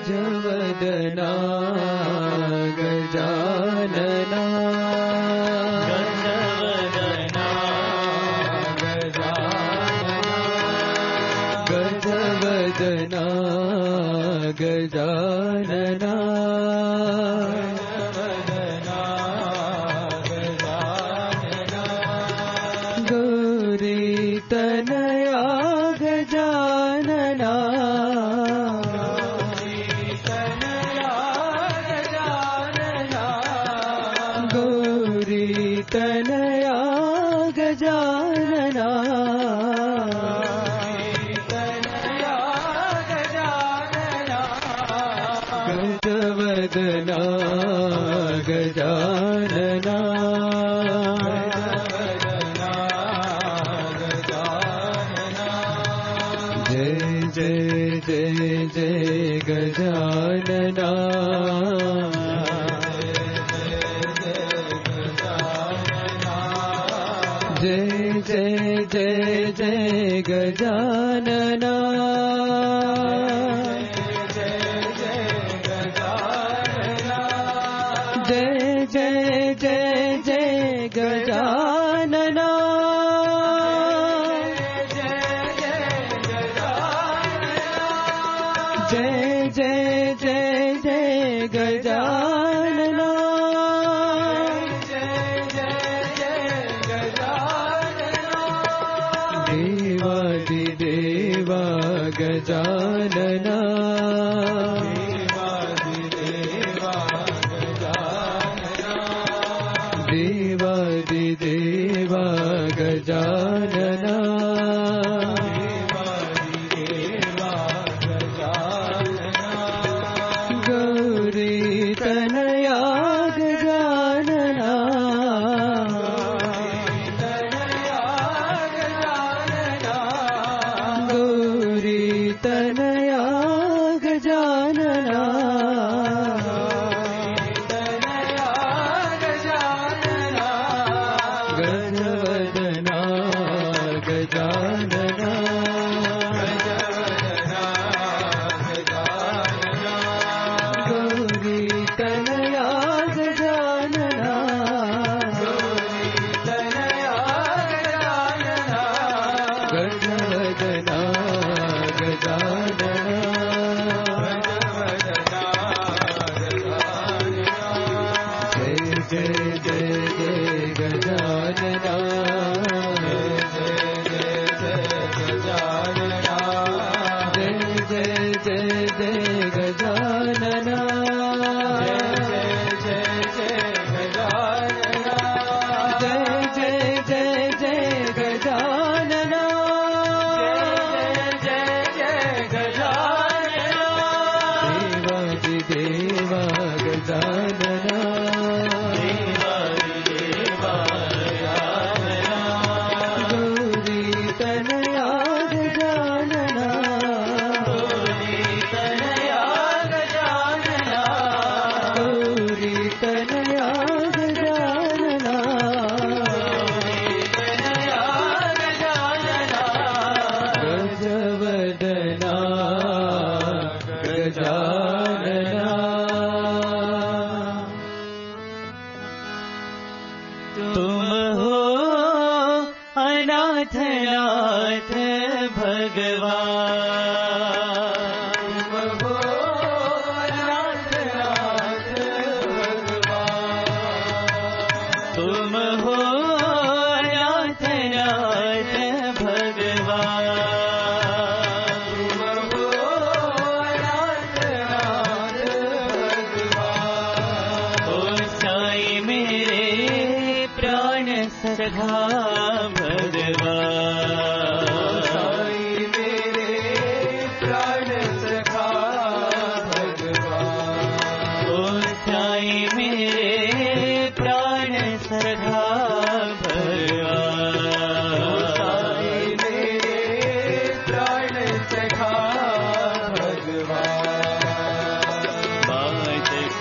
गजवदना गजानना गजवदना गजानना गजवदना गजानना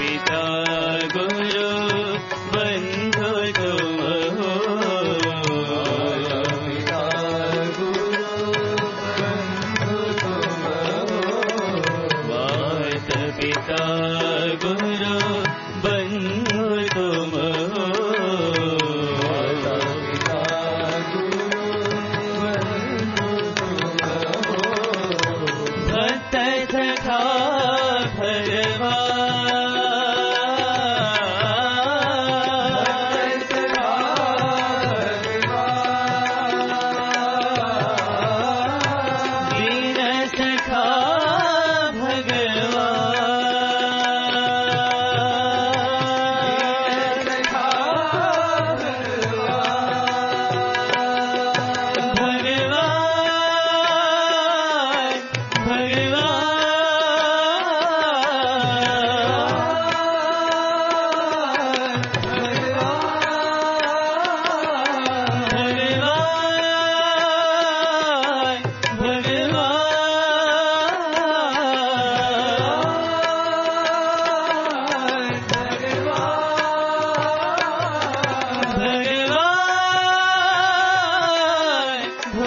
पिता गुरु बंधु तुम हो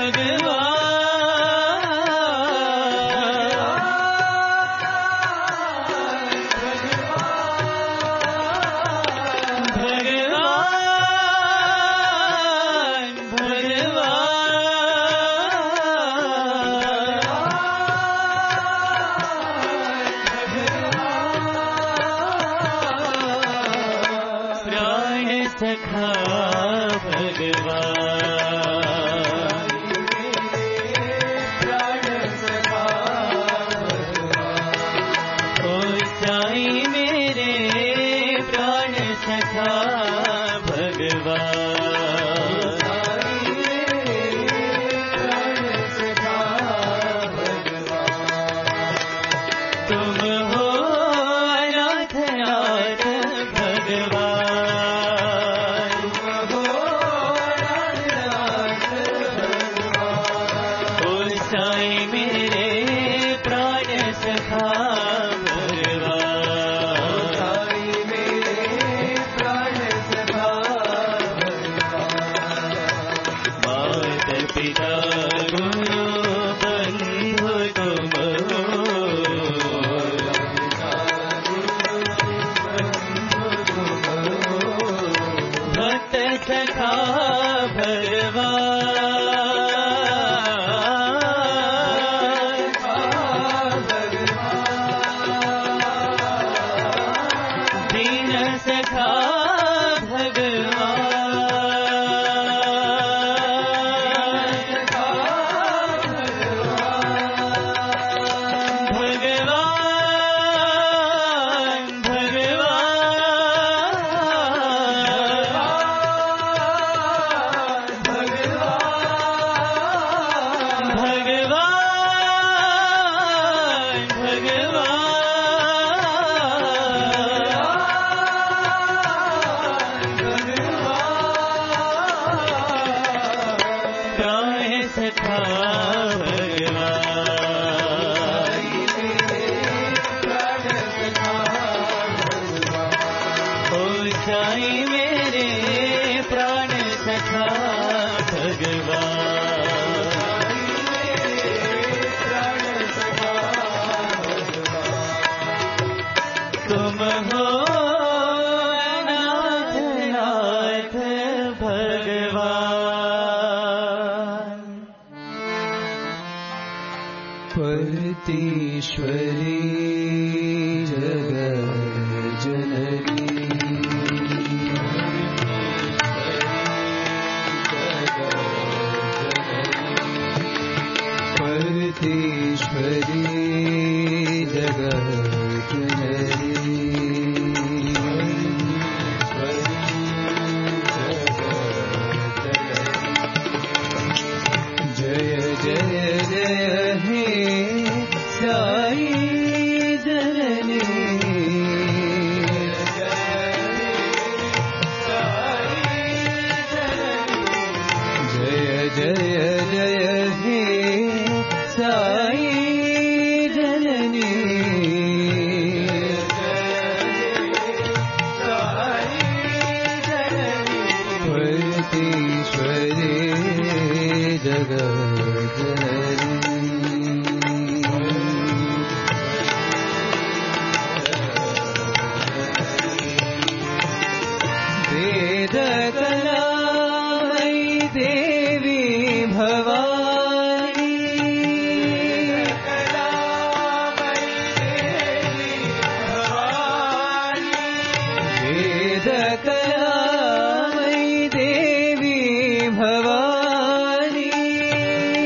देवी भवानी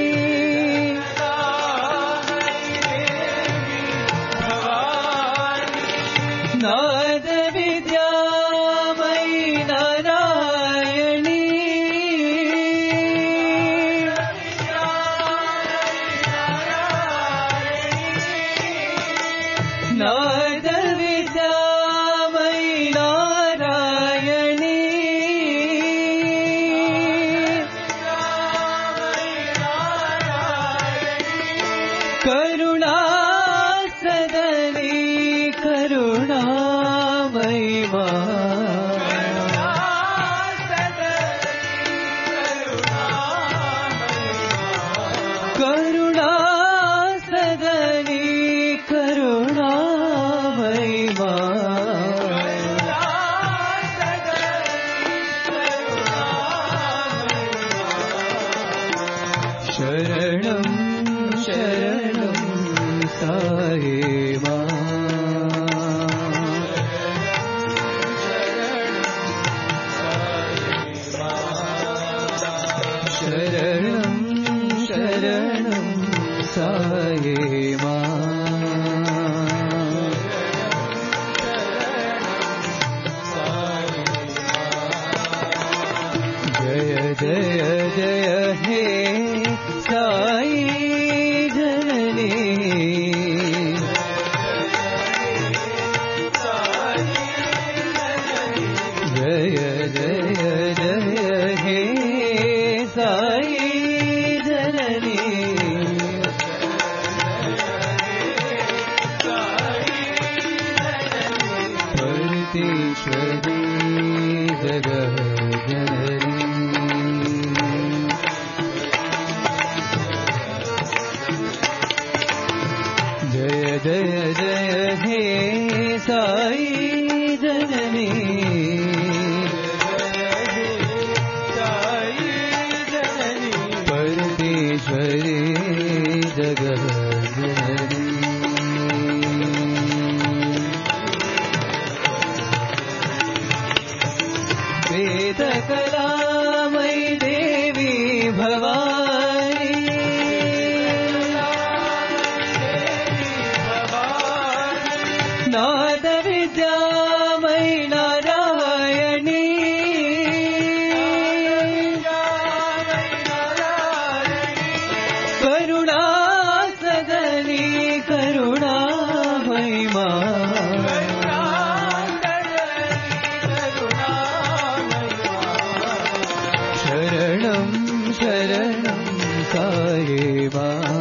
शरणं शरणं साई मां शरणं शरणं साई मां जय जय जय हे साई जननी जय जय जय हे साई जननी परमेश्वरी जगत जननी जय जय जय हे साई जननी परमेश्वरी जगत जननी वेद कलामयी देवी भवानी नाद विद्यामयी नारायणी करुणा सदनी करुणामयी मां शरणं शरणं साई मां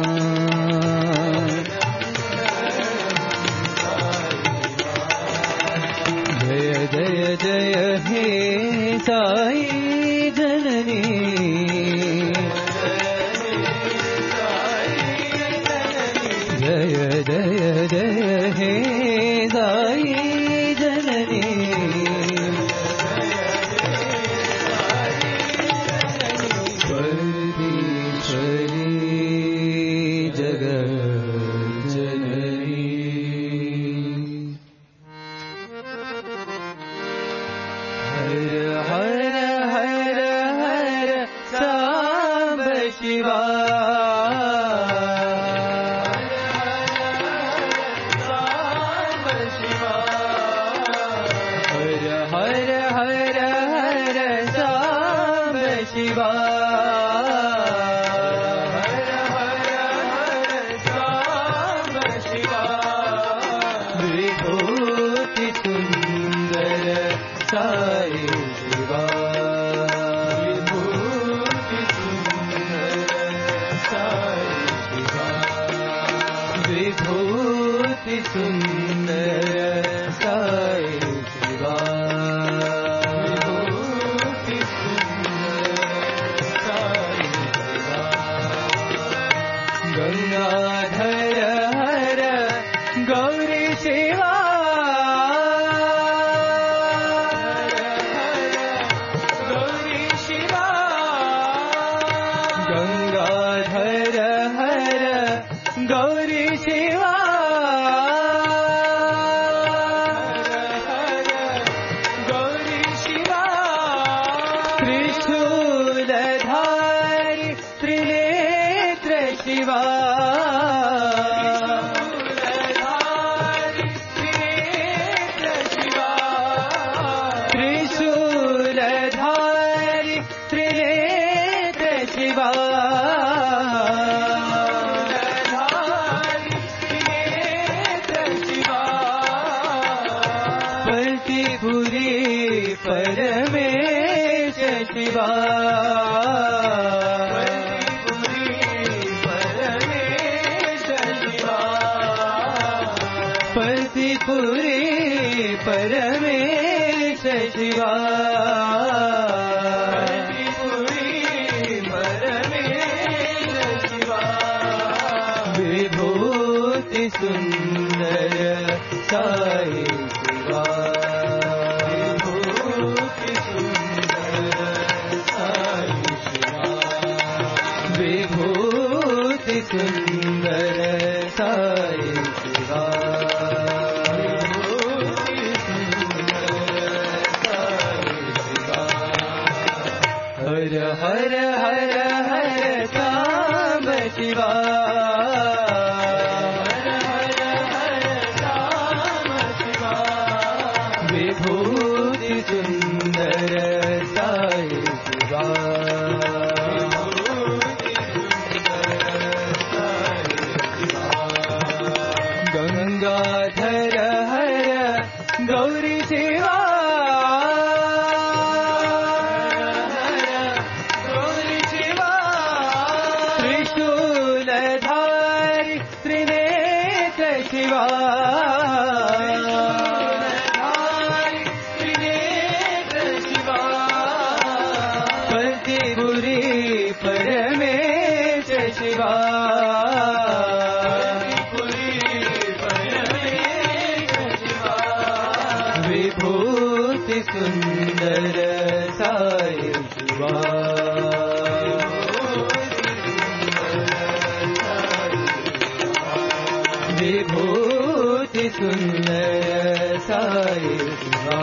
जय जय जय हे साई जननी जय जय जय हे साई जननी परमेश्वरी जगत जननी हर हर हर हर सांब शिवा हर हर हर हर सांब शिवा विभूति सुंदर साई शिवा विभूति सुंदर साई शिवा विभूति सुंदर साई शिवा विभूति सुंदर साई शिवा गंगाधर हर गौरी शिवा गंगाधर हर गौरी शिवा गौरी शिवा त्रिशूलधारी त्रिनेत्र शिवा त्रिशूलधारी त्रिनेत्र शिवा पतिपुरी परमेश शिवा पतिपुरी परमेश शिवा विभूति सुंदर साई शिवा विभूति सुंदर साई शिवा विभूति विभूति सुंदर साई शिवा हर हर हर हर साम शिवा हर हर हर साम शिवा विभूति सुंदर साई शिवा गंगाधर हर गौरी शिवा त्रिशूलधारी त्रिनेत्र शिवा पतिपुरी परमेश शिवा विभूति सुंदर साई शिवा विभूति सुंदर साई शिवा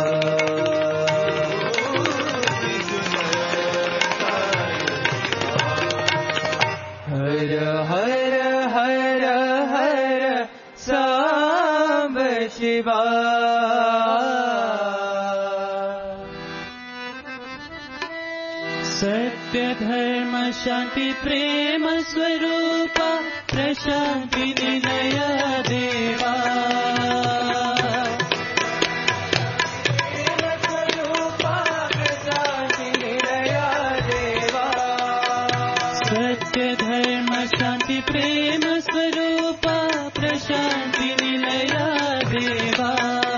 हर हर हर हर सांब शिवा सत्य धर्म शांति प्रेम स्वरूपा प्रशांति निलय देवा सत्य धर्म शांति प्रेम स्वरूपा प्रशांति निलय देवा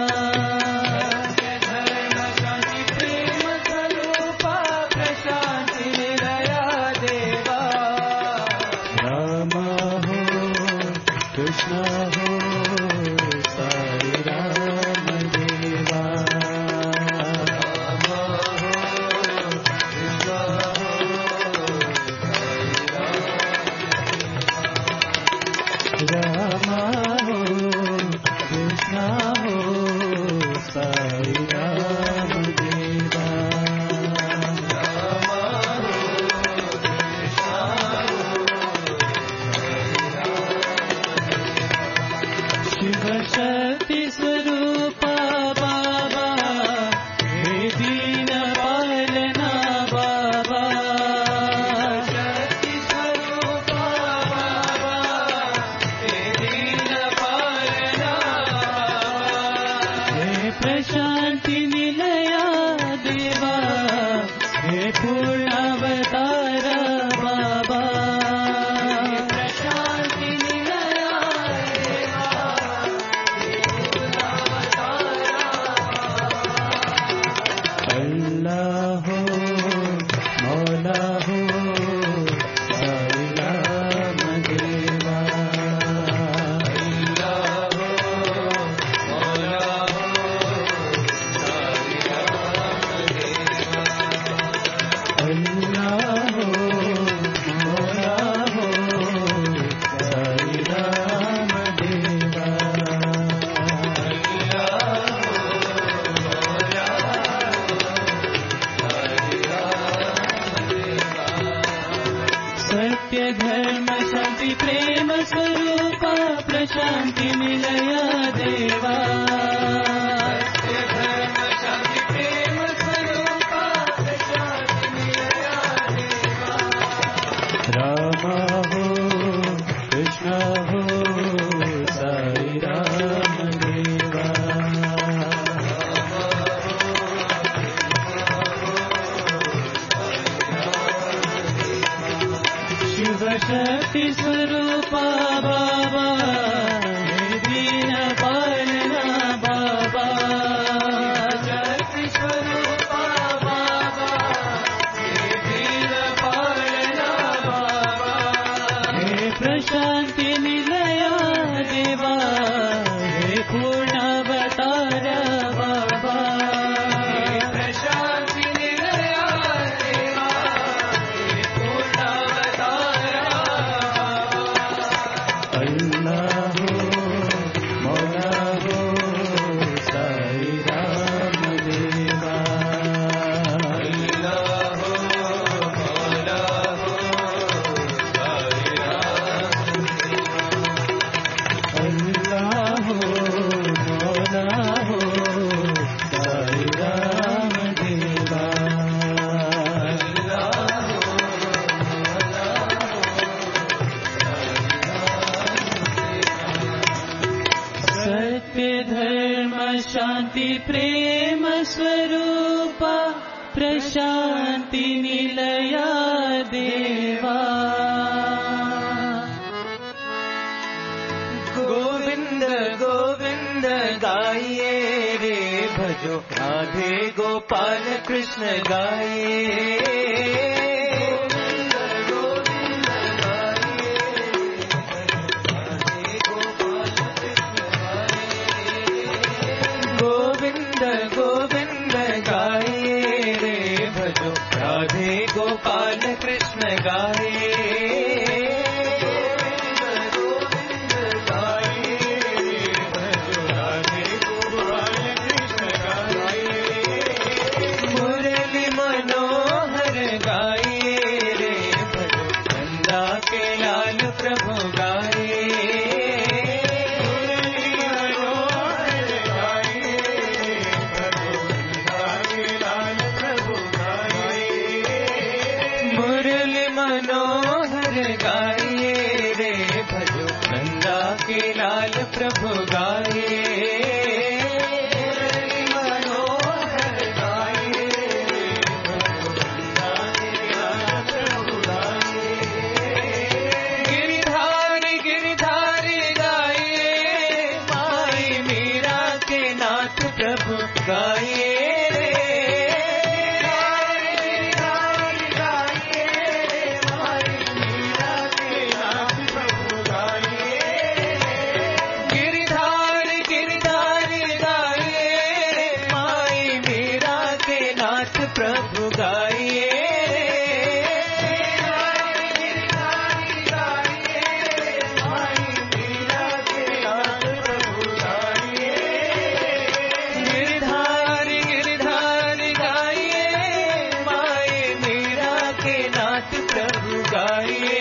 शक्ति स्वरूपा बाबा दीन पालना बाबा शक्ति स्वरूपा बाबा दीन पालना बाबा हे प्रशांति निलया देवा हे पूर्ण अवतार बाबा प्रशांति निलया देवा हे पूर्ण अवतार शान्ति प्रेम स्वरूपा प्रशान्ति निलया देवा गोविंद गोविंद गाइए रे भजो राधे गोपाल कृष्ण गाइए गोविंद गाइए रे भजो राधे गोपाल कृष्ण गाइए गोविंद गाइए रे भजो राधे गोपाल कृष्ण गाइए मुरली मनोहर गाइए रे भजो नंदा के लाल प्रभु गाइए लाल प्रभु गाइए मनोहर गाइए प्रभु गाइए गिरिधारी गिरिधारी गाइए माई मीरा के नाथ प्रभु गाइए प्रभु गाइए गिरधारी गिरधारी गाइए माई मीरा के नाथ प्रभु गाइए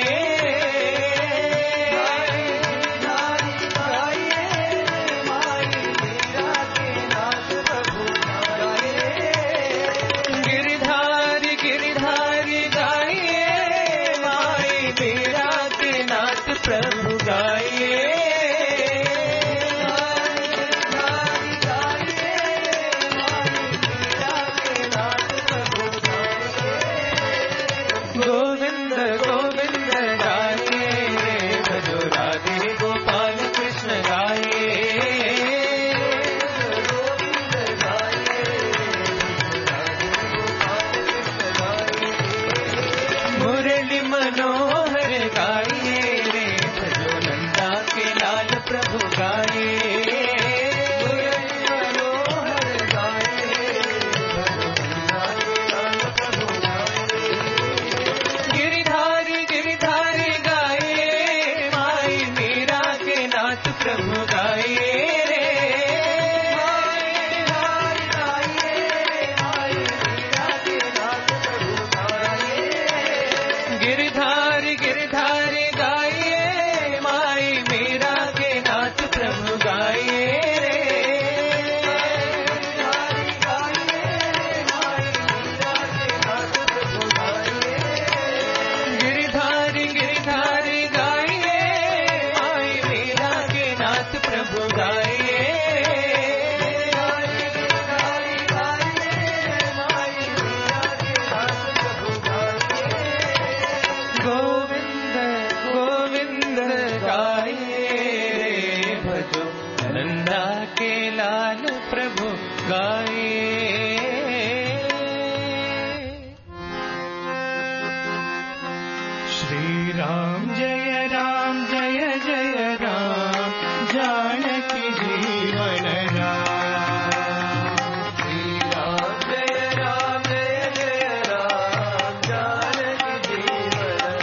प्रभु गाइए गोविंद गोविंद गाइए भजो राधे गोपाल कृष्ण गाइए मुरली मनोहर गाइए लाल प्रभु गाइए मनोहर गाइए गिरिधारी गिरिधारी गाइए माई मीरा के नाथ प्रभु गाइए गिरिधारी गिरिधारी गाइए माई मीरा के नाथ प्रभु गाइए गिरिधारी गिरिधारी गाइए माई मीरा के नाथ प्रभु गाइए गोविंद गोविंद गाइए भजो नंदा के लाल प्रभु गाइए श्री राम जय जय राम जानकी जीवन राम श्री राम जय जय राम जानकी जीवन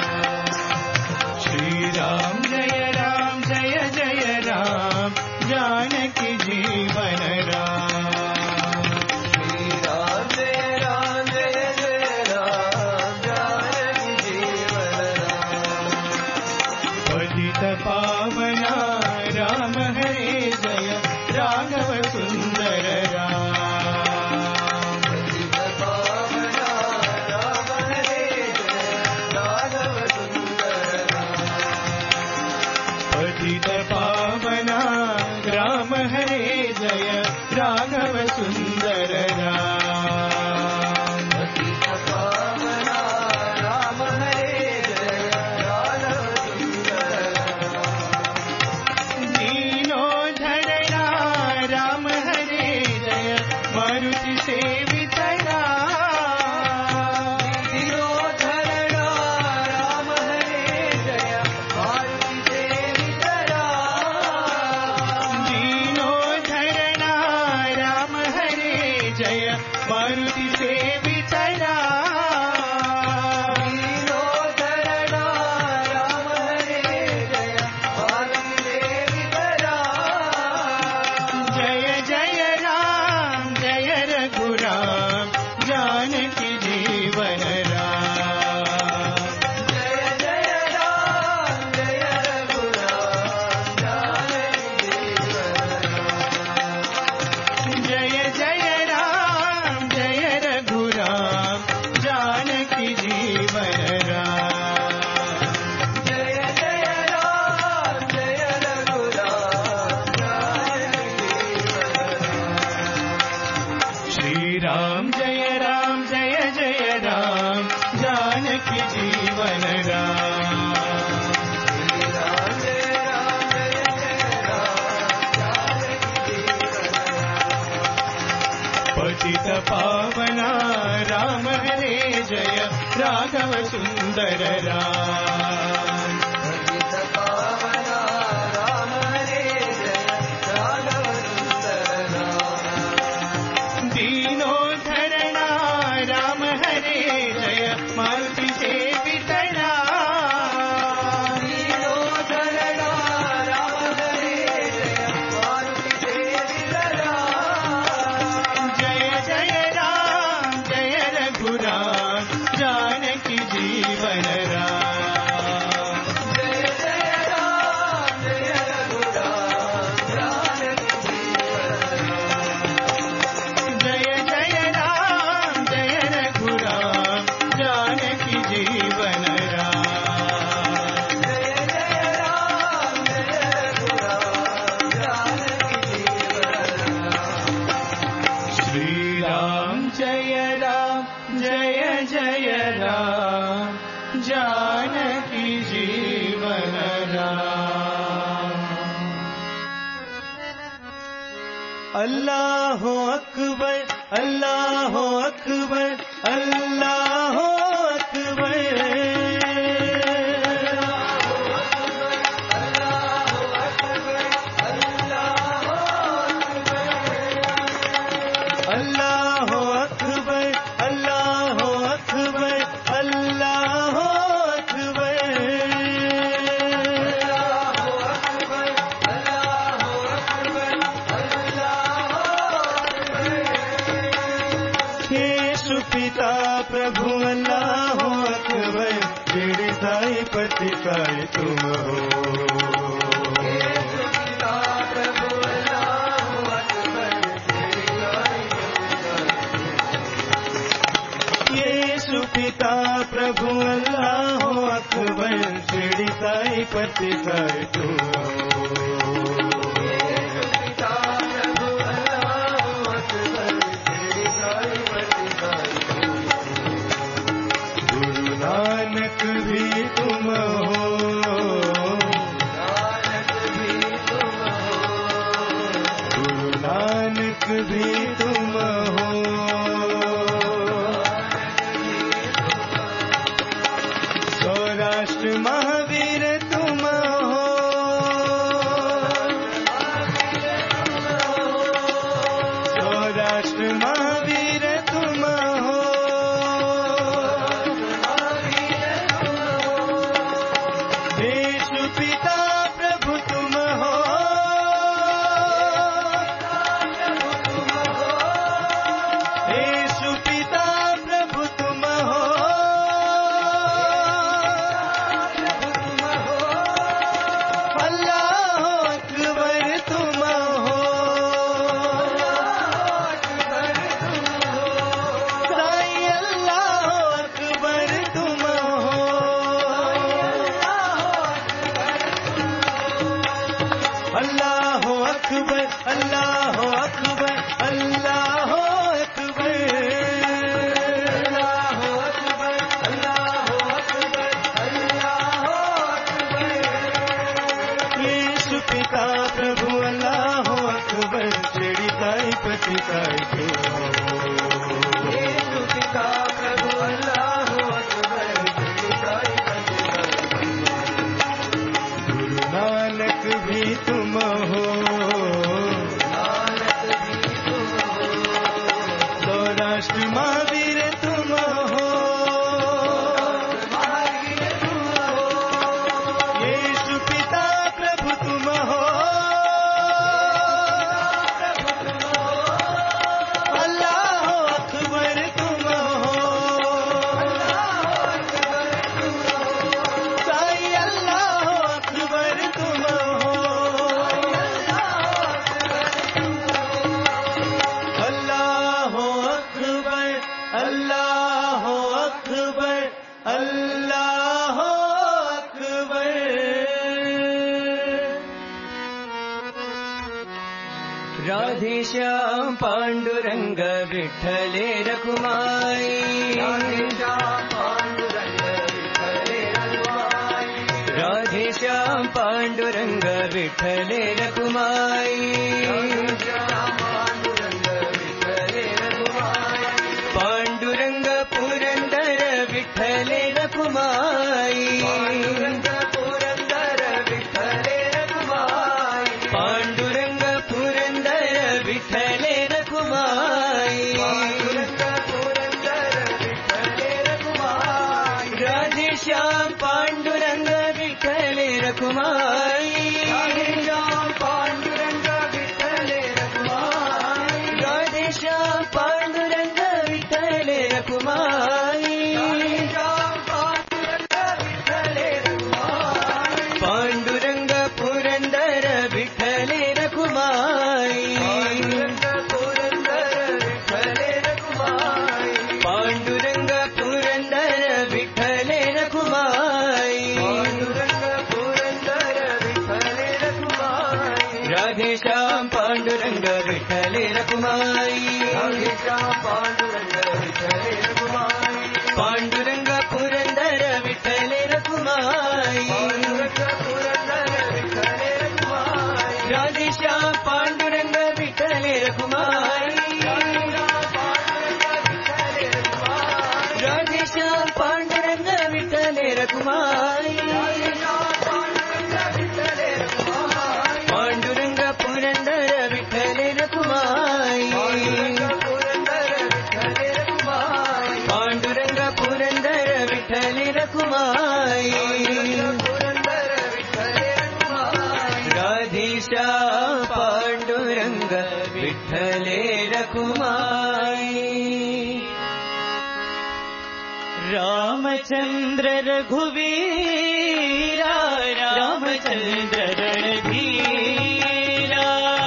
श्री राम जय जय राम जानकी जीवन राम श्री राम जय जय राम जानकी जीवन राम पतित पावना राम हरे जय राघव सुंदर राम पतित पावना राम हरे जय राघव सुंदर राम पतित पावना राम हरे जय सुंदर राम पतित पावना राम हरे जय राघव सुंदर राम दीनोद्धरणा राम हरे जय मारुति सेवित राम दीनोद्धरणा राम हरे जय मारुति सेवित राम जय जय राम जय रघुराम जानकी जीवन राम जय जय राम जय रघुराम जानकी जीवन जय जय राम जय रघुराम जानकी जीवन राम जय जय राम जय रघुराम जानकी जीवन श्री राम जय जय राम जानकी जीवन राम अल्लाह अकबर अल्लाह अकबर अल्लाह अकबर अल्लाह अकबर अल्लाह अकबर अल्लाह अकबर यीशु पिता प्रभु अल्लाह अकबर पीड़िताई पतिताई तुम हो यीशु पिता प्रभु अल्लाह अकबर पीड़िताई पतिताई तुम हो गुरु नानक भी तुम हो गुरु नानक भी तुम हो सौराष्ट्र महावीर तुम हो सौराष्ट्र महावीर तुम हो यीशु पिता प्रभु तुम हो यीशु पिता प्रभु तुम हो अल्लाह अकबर तुम हो साईं अल्लाह अकबर तुम हो अल्लाह अकबर अल्लाह अकबर अल्लाह अकबर अल्लाह अकबर अल्लाह अकबर अल्लाह अकबर यीशु पिता प्रभु अल्लाह अकबर पीड़िताई पतिताई तुम हो यीशु पिता प्रभु अल्लाह अकबर पीड़िताई पतिताई गुरु नानक भी तुम हो सौराष्ट्र महावीर तुम हो यीशु पिता प्रभु तुम हो अल्लाह अकबर तुम हो साईं अल्लाह अकबर तुम हो अल्लाह अकबर अल्लाह अकबर अल्लाह अकबर राधे श्याम पांडुरंग विठ्ठले रखुमाई राधे श्याम पांडुरंग विठ्ठले रखुमाई राधे श्याम पांडुरंग विठ्ठले रखुमाई पांडुरंग पुरंदर विठ्ठले रखुमाई रघुमाई राधेश्याम पांडुरंग विठ्ठले रघुमाई राधेश्याम पांडुरंग विठ्ठले रघुमाई पांडुरंग पुरंदर विठ्ठले रघुमाई पांडुरंग पुरंदर विठ्ठले रघुमाई राधेश्याम पांडुरंग विठ्ठले रघुमाई पांडुरंग पुरंदर विठ्ठले रघुमाई राधेश्याम पांडुरंग विठ्ठले रघुमाई राधेश्याम पांडुरंग विठ्ठले रघुमाई पांडुरंग पुरंदर विठ्ठले रघुमाई पांडुरंग पुरंदर विठ्ठले रघुमाई राधेश्याम पांडुरंग विठ्ठले रघुमाई रामचंद्र रघुवीरा रामचंद्र रणधीरा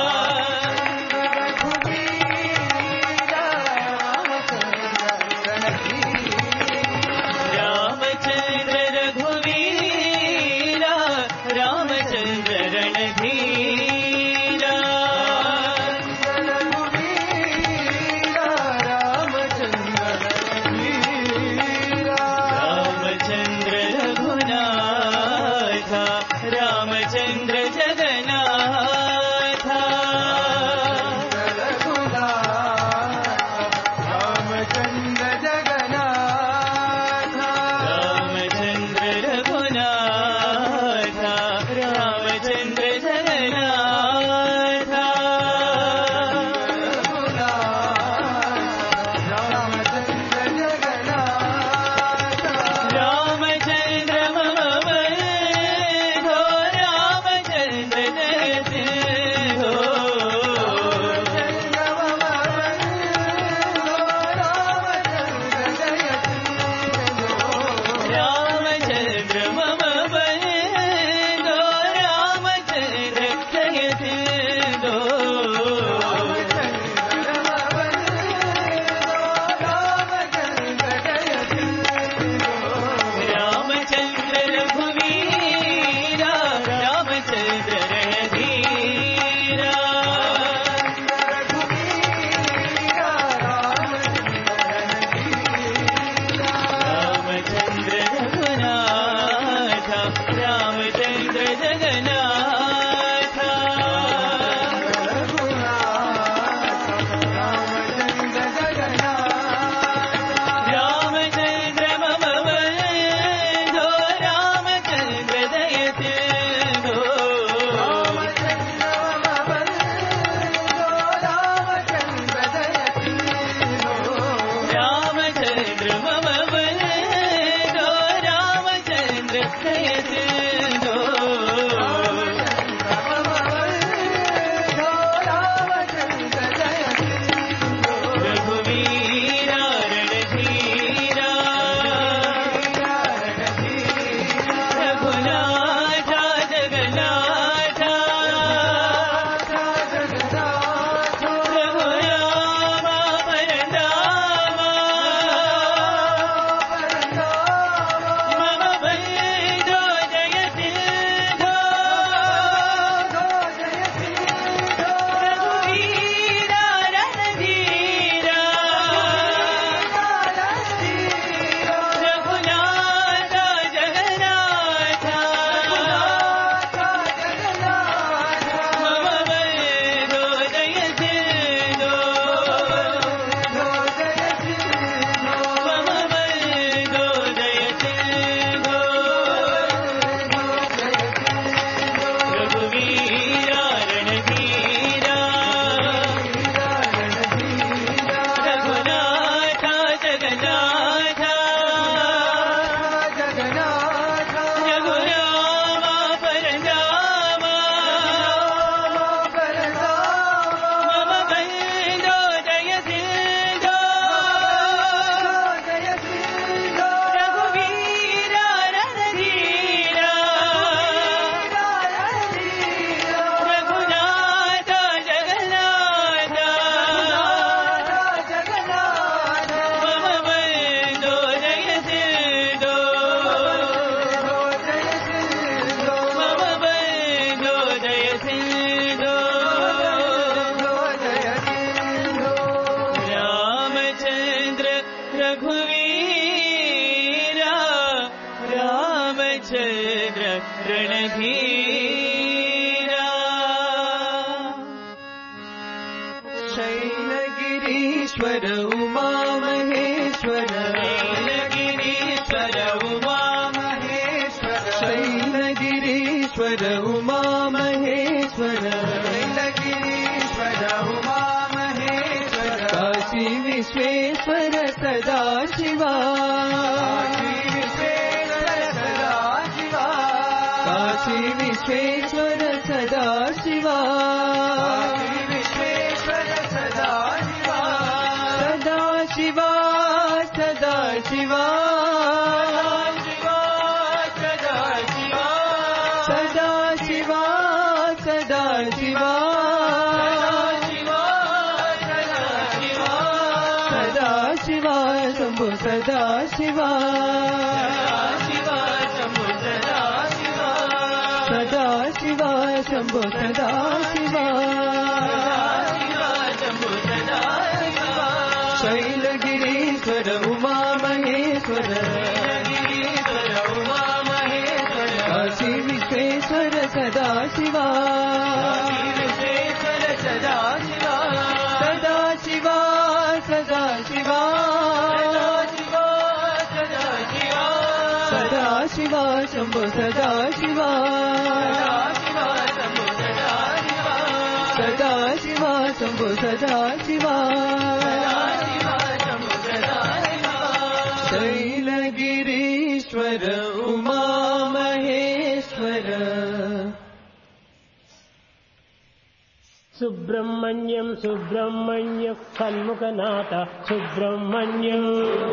रामचंद्र रघुवीरा रामचंद्र रणधीरा रामचंद्र रघुनाथ रामचंद्र जगन्नाथ रामचंद्र जगन्नाथ रामचंद्र रघुनाथ रामचंद्र जगन्नाथ रामचंद्र मम बंधो रामचंद्र जयसिंधो रामचंद्र मम बंधो रामचंद्र जयसिंधो रामचंद्र रघुवीरा रामचंद्र रणधीरा रामचंद्र रघुनाथ रामचंद्र जगन्नाथ रामचंद्र मम बंधो रामचंद्र जयसिंधो रामचंद्र मम बंधो रामचंद्र जयसिंधो रणधीरा शैलगिरीश्वर उमा महेश्वर शैलगिरीश्वर उमा महेश्वर शैलगिरीश्वर उमा महेश्वर शैलगिरीश्वर उमा महेश्वर काशी विश्वेश्वर सदा शिवा काशी विश्वेश्वर सदा शिवा सदा शिवा सदा शिवा सदा शिवा सदा शिवा सदा शिवा शंभो सदा शिवा सदा शिवा शंभो सदा शिवा शैलगिरीश्वर उमा महेश्वर काशी विश्वेश्वर सदा शिवा सदा शिवा सदा शिवा सदा शिवा शंभो सदा शिवा सदा शिवा शंभो सदा शिवा शैलगिरीश्वर उमा महेश्वर सुब्रह्मण्यं सुब्रह्मण्यं षण्मुखनाथ सुब्रह्मण्यं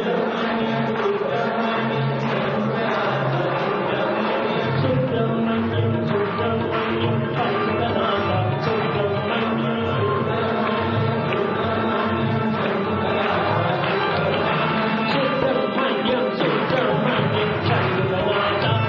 सुब्रह्मण्यं सुब्रह्मण्यं षण्मुखनाथ सुब्रह्मण्यं सुब्रह्मण्यं षण्मुखनाथ